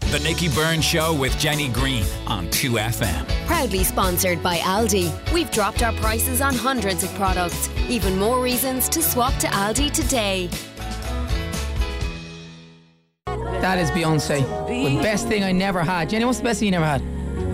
The Nicky Byrne Show with Jenny Green on 2FM. Proudly sponsored by Aldi. We've dropped our prices on hundreds of products. Even more reasons to swap to Aldi today. That is Beyonce. The best thing I never had. Jenny, what's the best thing you never had?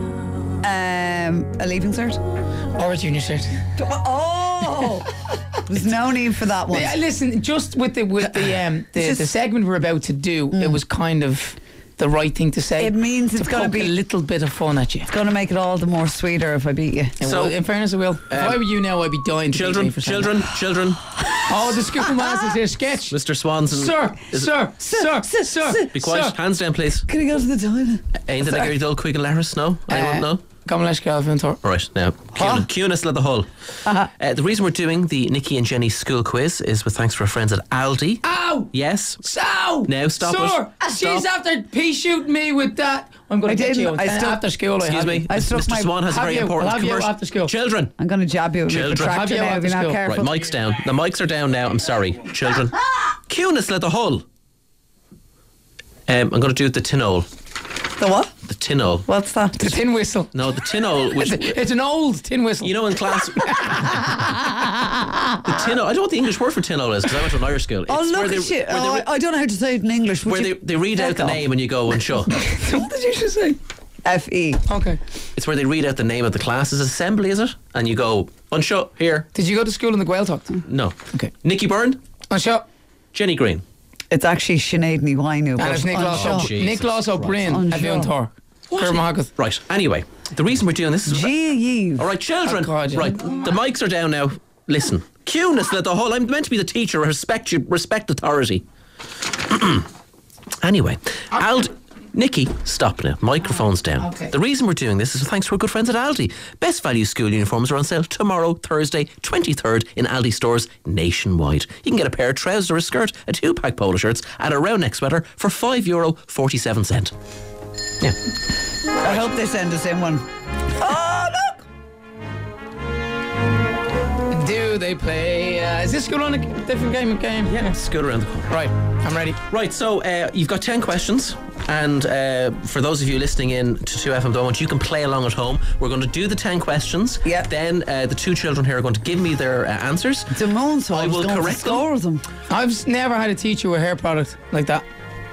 A leaving cert. Or a junior cert. Oh! There's no need for that one. Yeah, listen, just with the segment we're about to do, it was kind of the right thing to say. It means it's going to be a little bit of fun at you. It's going to make it all the more sweeter if I beat you. So, in fairness, I will. If I were you now, I'd be dying to Children. Oh, the schoolmaster's here, sketch. Mr. Swanson. Sir. Be quiet. Hands down, please. Can I go to the toilet? Ain't that a dul quick and Laris? No? Anyone know? Come on, let's go. Right, now, Cunis le the Hull. The reason we're doing the Nicky and Jenny school quiz is with thanks to our friends at Aldi. Ow! Yes. So! Now stop it. She's after pea shooting me with that. I'm going to get you after school. Excuse me. Mr. Swan has a very important commercial. After school. Children. I'm going to jab you with a tractor now if you're not careful. Right, mics down. The mics are down now. I'm sorry. Children. Cunis le the Hull. I'm going to do the tinole. The what? The tinole. What's that? The tin whistle. No, the tinole. It's an old tin whistle. You know, in class. The tinole. I don't know what the English word for tinole is because I went to an Irish school. Oh, look at you. I don't know how to say it in English. Where they read out the name and you go and shut. What did you just say? F-E. Okay. It's where they read out the name of the class. Is assembly, is it? And you go, unshut, here. Did you go to school in the Gaeltacht? No. Okay. Nicky Byrne. Unshut. Jenny Green. It's actually Sinead Ní Wainu. And it's Nicholas O'Brien. Right, anyway, the reason we're doing this is... Gee. All right, children. Oh God, yeah. Right, the mics are down now. Listen. Cunis le the Hull. I'm meant to be the teacher. Respect authority. Anyway, Nicky, stop now. Microphone's down. Okay. The reason we're doing this is thanks to our good friends at Aldi. Best value school uniforms are on sale tomorrow, Thursday, 23rd, in Aldi stores nationwide. You can get a pair of trousers or a skirt, a 2-pack polo shirts, and a round neck sweater for €5.47. Yeah. I hope they send us in one. Oh, look! Do they play? Is this school on a different game? Yeah, school around the corner. Right, I'm ready. Right, so you've got 10 questions. And for those of you listening in to 2FM Moment, you can play along at home. We're going to do the 10 questions. Yep. Then the two children here are going to give me their answers. So I will correct them. I've never had a teacher with hair product like that.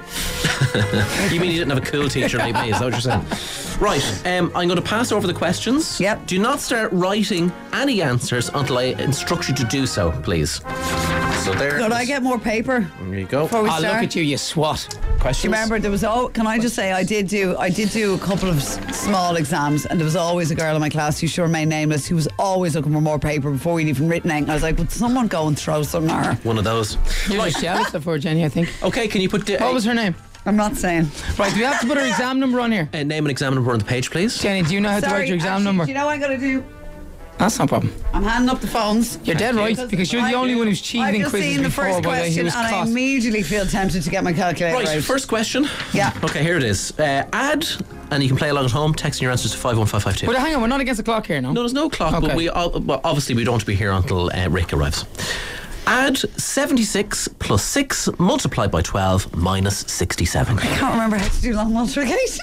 You mean you didn't have a cool teacher like me? Is that what you're saying? Right, I'm going to pass over the questions. Yep. Do not start writing any answers until I instruct you to do so, please. So there. Could I get more paper? There you go. Before we Look start? at you, you swat. Questions? Do you remember there was can I just say I did do a couple of small exams, and there was always a girl in my class who should remain nameless who was always looking for more paper before we'd even written anything. I was like, would someone go and throw some at her? One of those. You're just jealous of her, Jenny, I think. Okay, can you put... What was her name? I'm not saying. Right, do we have to put her exam number on here? Name and exam number on the page, please. Jenny, do you know how to write your exam number? Do you know what I'm going to do? That's no problem. I'm handing up the phones. You're dead right, because you're the only one who's cheated in quizzes the before. first question and I immediately feel tempted to get my calculator Right, out. first question. Yeah. Okay, here it is. Add, and you can play along at home, texting your answers to 51552. But hang on, we're not against the clock here, no? No, there's no clock, but Okay. well, obviously we don't want to be here until Rick arrives. Add 76 plus 6 multiplied by 12 minus 67. I can't remember how to do long multiplication.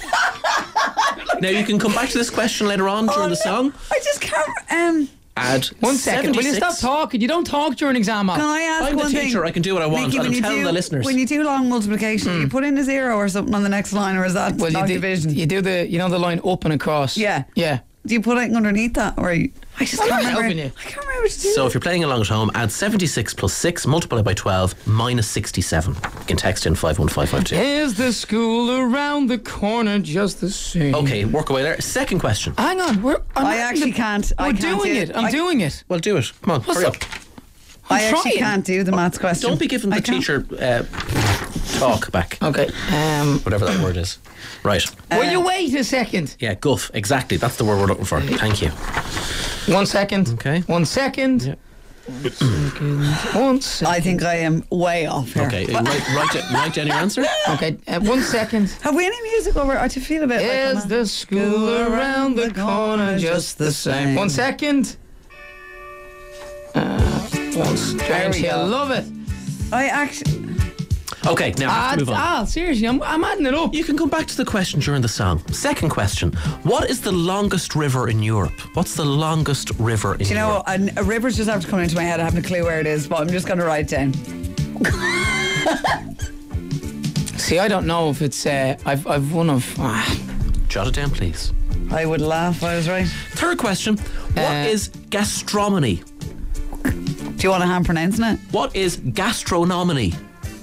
Now you can come back to this question later on during the song. I just can't. Add 1 second. Will you 76. stop talking? You don't talk during exam. Can I ask I'm the one thing? teacher, I can do what I want, Mickey, and I'm when you telling the listeners. When you do long multiplication, you put in a 0 or something on the next line, or is that long division? You do the line up and across. Yeah. Yeah. Do you put anything underneath that, or I just I'm can't not remember? helping you. I can't remember what to do. So if you're playing along at home, add 76 plus 6 multiplied by 12 minus 67. You can text in 51552. Is the school around the corner just the same? Okay, work away there. Second question. Hang on. I actually can't. We're doing it. I'm doing it. Well, do it. Come on, hurry up. I actually trying. can't do the maths question. Don't be giving the teacher talk back. Okay. Whatever that word is. Right. Will you wait a second? Yeah, guff. Exactly. That's the word we're looking for. Thank you. 1 second. Okay. 1 second. Yeah. 1 second. I think I am way off here. Okay, write down your answer. Okay, 1 second. Have we any music over? I just feel a bit Is like the school around the corner just the same? 1 second. Strange. I love it. I actually... Okay, now I have to move on. Seriously, I'm adding it up. You can come back to the question during the song. Second question. What is the longest river in Europe? What's the longest river in Europe? Do you know, a river's just after coming into my head. I haven't a clue where it is, but I'm just going to write it down. See, I don't know if it's. I've one of. Jot it down, please. I would laugh if I was right. Third question. What is gastronomy? Do you want a hand pronouncing it? What is gastronomy?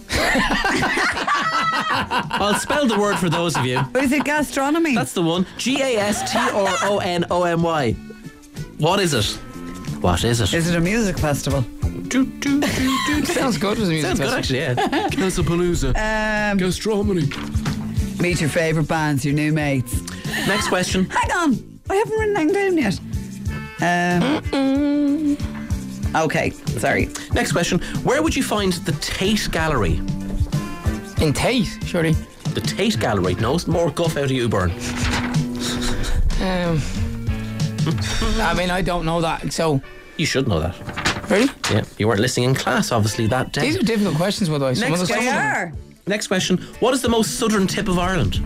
I'll spell the word for those of you. What is it, gastronomy? That's the one. GASTRONOMY. What is it? What is it? Is it a music festival? Sounds good as a music Sounds good, actually, yeah. Casapalooza. Gastronomy. Meet your favourite bands, your new mates. Next question. Hang on. I haven't written anything down yet. Okay, sorry. Next question. Where would you find the Tate Gallery? In Tate, surely. The Tate Gallery. No more guff out of you, Byrne. I mean, I don't know that, so. You should know that. Really? Yeah. You weren't listening in class, obviously, that day. These are difficult questions, by the way. They are. Next question. What is the most southern tip of Ireland?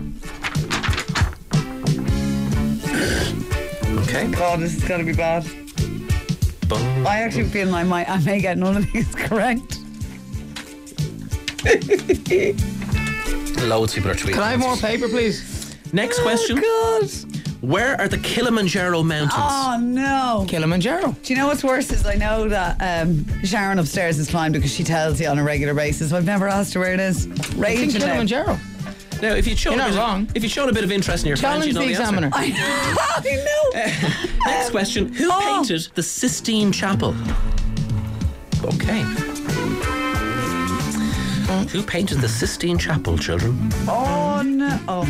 Okay. God, this is going to be bad. Boom. I actually feel I may get none of these correct. Loads of people are tweeting. Can I have more paper, please? Next question. Oh, God. Where are the Kilimanjaro mountains? Oh, no. Kilimanjaro. Do you know what's worse is I know that Sharon upstairs has climbed because she tells you on a regular basis. I've never asked her where it is. It's in Raging now. Kilimanjaro. Now, if you'd shown You're not wrong. If you'd shown a bit of interest in your friends, Challenge you'd know the the examiner. answer. I know. Next question. Who painted the Sistine Chapel? Okay. Who painted the Sistine Chapel, children? Oh, no. Oh.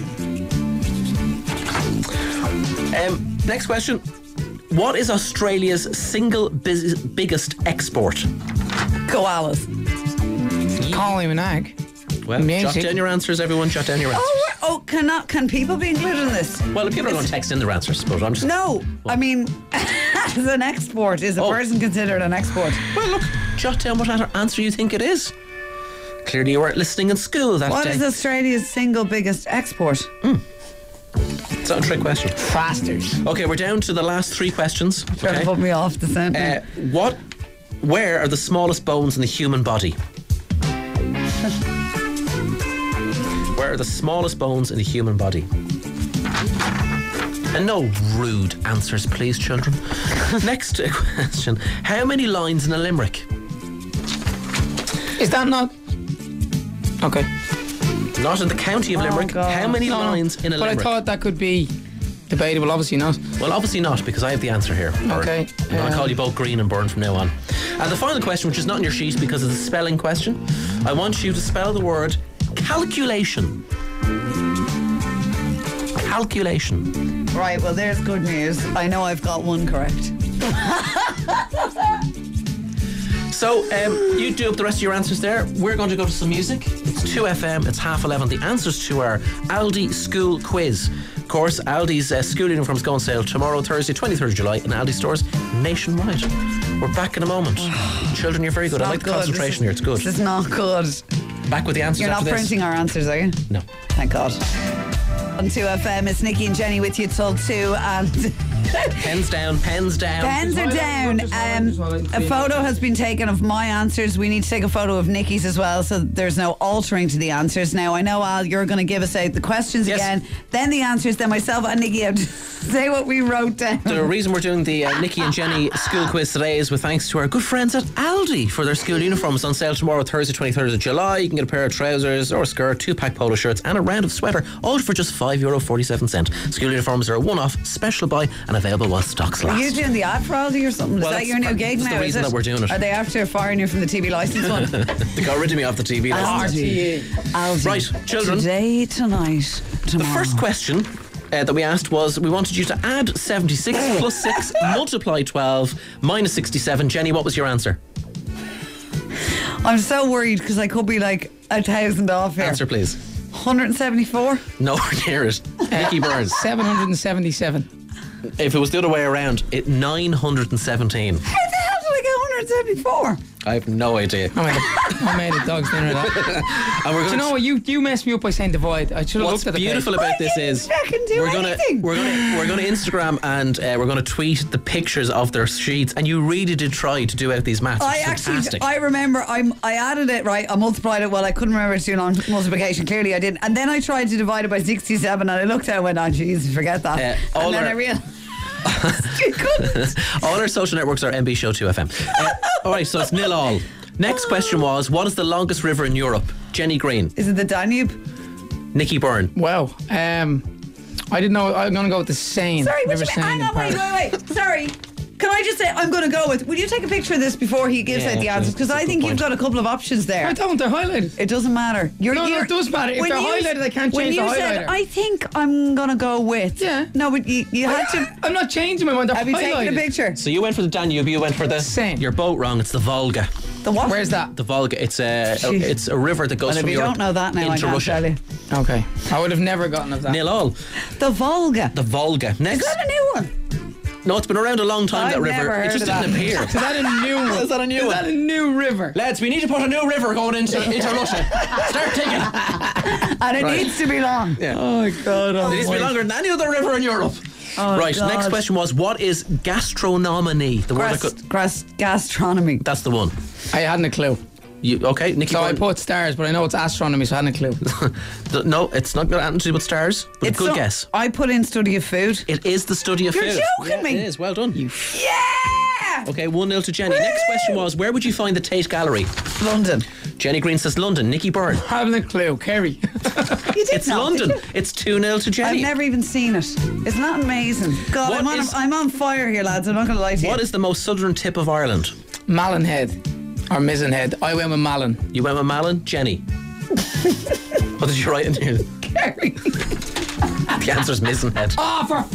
Next question. What is Australia's single biggest export? Koalas. Colin Minogue. Well, Music. jot down your answers, everyone. Jot down your answers. Can people be included in this? Well, people are going to text in their answers, but I'm just... No. I mean, as an export, is a person considered an export? Well, look, jot down what answer you think it is. Clearly you weren't listening in school that What day. is Australia's single biggest export? It's not a trick question. Fasters. Okay, we're down to the last three questions. Trying to put me off the sentence. Where are the smallest bones in the human body? Where are the smallest bones in the human body? And no rude answers, please, children. Next question. How many lines in a limerick? Is that not? Okay. Not in the county of Limerick. God. How many No, lines in a but limerick? I thought that could be debatable. Obviously not. Well, obviously not, because I have the answer here. Byrne. Okay. I'm going to call you both Green and Byrne from now on. And the final question, which is not in your sheet because it's a spelling question, I want you to spell the word calculation. Calculation. Right, well, there's good news. I know I've got one correct. So, you do up the rest of your answers there. We're going to go to some music. It's 2FM, it's 11:30. The answers to our Aldi school quiz. Of course, Aldi's school uniforms go on sale tomorrow, Thursday, 23rd of July, in Aldi stores nationwide. We're back in a moment. Children, you're very good. I like the concentration here. It's good. This is not good. Back with the answers You're not after this. printing our answers, are you? No. Thank God. On 2FM, it's Nikki and Jenny with you till 2, and Pens down, pens down. pens are down. A photo has been taken of my answers. We need to take a photo of Nikki's as well, so there's no altering to the answers. Now, I know, Al, you're going to give us out the questions Yes. again, then the answers, then myself and Nikki have to say what we wrote down. The reason we're doing the Nikki and Jenny school quiz today is with thanks to our good friends at Aldi for their school uniforms on sale tomorrow, Thursday, 23rd of July. You can get a pair of trousers or a skirt, 2-pack polo shirts and a round of sweater, all for just €5.47. School uniforms are a one-off special buy and available while stocks Are last. you doing the ad for Aldi or something? Well, Is that your new gig that's now? the reason is it? that we're doing it. Are they after firing you from the TV licence one? They got rid of me off the TV list. Aldi. Right, children. Today, tonight, The tomorrow. first question that we asked was, we wanted you to add 76 plus 6, multiply 12, minus 67. Jenny, what was your answer? I'm so worried because I could be like 1,000 off here. Answer, please. 174? Nowhere near it. Nicky Burns. 777. If it was the other way around, 917. How the hell did I get 174. I have no idea. I made a dog's dinner of that. And we're Do you know what? You messed me up by saying divide. I should have What's looked at the beautiful page. about this is we're gonna Instagram and we're gonna tweet the pictures of their sheets, and you really did try to do out these maths. Fantastic. I remember I added it, right? I multiplied it. Well, I couldn't remember to do multiplication. Clearly I didn't. And then I tried to divide it by 67 and I looked at it and went, oh, Jesus, forget that. And then I realised. All our social networks are MB Show 2FM. Alright, so it's 0-all. Next question was, what is the longest river in Europe? Jenny Green. Is it the Danube? Nikki Byrne. Wow. I didn't know. I'm going to go with the Seine. Sorry, River hang Seine in on, wait. Paris. Sorry. Can I just say, I'm going to go with, will you take a picture of this before he gives out the answers? Because I think you've got a couple of options there. I don't. They're highlighted. It doesn't matter. No, it does matter. If they're highlighted, I can't change the highlighter. When you said, I think I'm going to go with. Yeah. No, but you had to. I'm not changing my mind. They're Have you highlighted. taken a picture? So you went for the Danube, you went for the Seine. You're both wrong. It's the Volga. The what? Where's that? The Volga. It's a river that goes Well, if from you Europe don't know that now, I into can't Russia. tell you. Okay. I would have never gotten of that. 0-all. The Volga. The Volga. Next. Is that a new one? No, it's been around a long time, I've that river. never It heard just of didn't that. appear. Is that a new one? Is that a new Is one? that a new river? Lads, we need to put a new river going into Russia. Start digging. And it Right. needs to be long. Yeah. Oh, God. It needs to be longer than any other river in Europe. Oh, Right, God. next question was, what is gastronomy? The word I could... Gastronomy. That's the one. I hadn't a clue. Okay, Nikki So I Byrne. put stars, but I know it's astronomy, so I hadn't a clue. No, it's not got anything to do with stars, but It's good not- guess. I put in study of food. It is the study of You're food. joking Yeah, me. It is, well done. Yeah! Okay, 1-0 to Jenny. Next question was, where would you find the Tate Gallery? London. Jenny Green says London. Nikki Byrne. Haven't a clue. Kerry. You did It's not, London. did you? It's 2-0 to Jenny. I've never even seen it. Isn't that amazing? God, What I'm on fire here, lads. I'm not going to lie to you. What is the most southern tip of Ireland? Malin Head. Or Mizzen Head. I went with Malin. You went with Malin? Jenny. What did you write in here? Kerry. The answer's Mizenhead. Oh, for...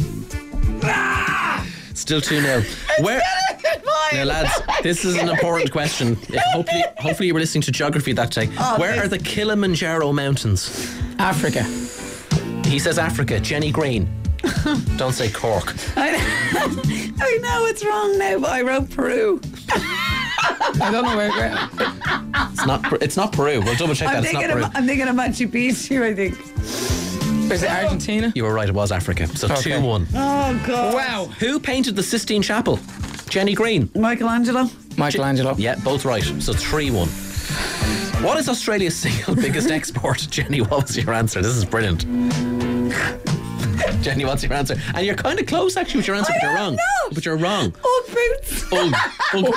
Still 2-0. Where... Now, lads, this is an important question. Hopefully you were listening to geography that day. Where are the Kilimanjaro Mountains? Africa. He says Africa. Jenny Green. Don't say Cork. I know it's wrong now, but I wrote Peru. I don't know where... It's not Peru. We'll double check that. It's not Peru. I'm thinking of Machu Picchu, I think. Is it Argentina? You were right. It was Africa. So Okay. 2-1. Oh, God. Wow. Who painted the Sistine Chapel? Jenny Green. Michelangelo. Michelangelo. Yeah, both right. So 3-1. What is Australia's single biggest export? Jenny, what was your answer? This is brilliant. Jenny, what's your answer? And you're kind of close actually with your answer, but you're wrong. know. But you're wrong. Ugg boots. Ugg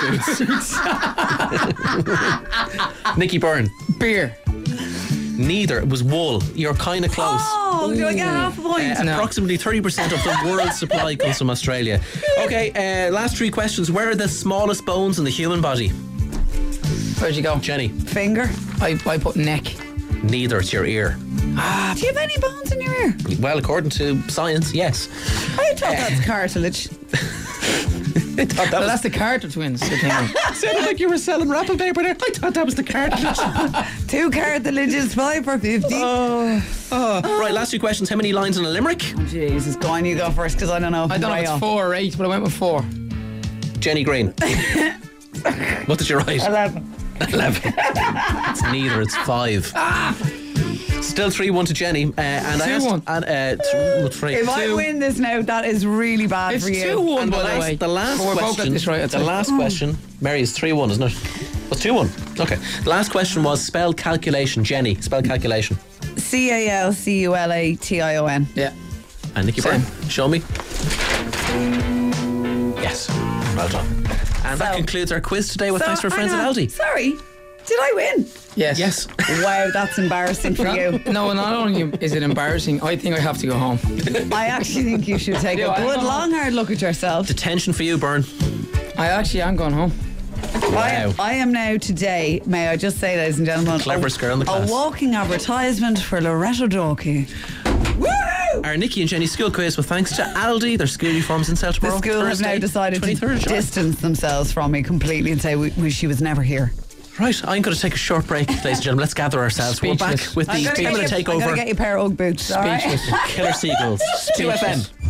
boots. Nikki Byrne. Beer. Neither. It was wool. You're kind of close. Oh, do I get half a point? No. Approximately 30% of the world's supply comes from Australia. Okay, last 3 questions. Where are the smallest bones in the human body? Where'd you go? Jenny. Finger. I put neck. Neither. It's your ear. Do you have any bones in your ear? Well, according to science, yes. I thought that's cartilage. I thought that Well, was... that's the Carter twins. The thing. sounded like you were selling wrapping paper there. I thought that was the cartilage. 2 cartilages, 5 for 50. Right, last 2 questions. How many lines in a limerick? Jesus, go on, you go first, because I don't know. I don't know if it's 4 or 8, but I went with 4. Jenny Green. What did you write? 11. 11. It's neither. It's 5. Still 3-1 to Jenny. And I asked... 2-1. And, 3. If I win this now, that is really bad It's for you. 2-1, And by the way. the last But we both got question... this right, I'd the say. last question... Mary, is 3-1, isn't it? Well, 2-1. Okay. The last question was spell calculation. Jenny, spell calculation. CALCULATION. Yeah. And Nikki Same. Byrne, show me. Yes. Well done. And that concludes our quiz today with Thanks for Friends at Aldi. Sorry, did I win? Yes. Yes. Wow, that's embarrassing for you. No, not only is it embarrassing, I think I have to go home. I actually think you should take Yeah, a I good, know. long, hard look at yourself. Detention for you, Byrne. I actually am going home. Wow. I am now today, may I just say, ladies and gentlemen, Cleverest girl in the class. a walking advertisement for Loretto Dorky. Woo! Our Nikki and Jenny school quiz with thanks to Aldi. Their school uniforms in South The tomorrow. school has now Thursday, decided 23rd to of July. distance themselves from me completely and say she was never here. Right, I'm going to take a short break, ladies and gentlemen. Let's gather ourselves. We're back Speechless. with the I'm gonna Taylor get you a Takeover pair of Ugg boots. All right? Speechless. Killer Seagulls. 2FM.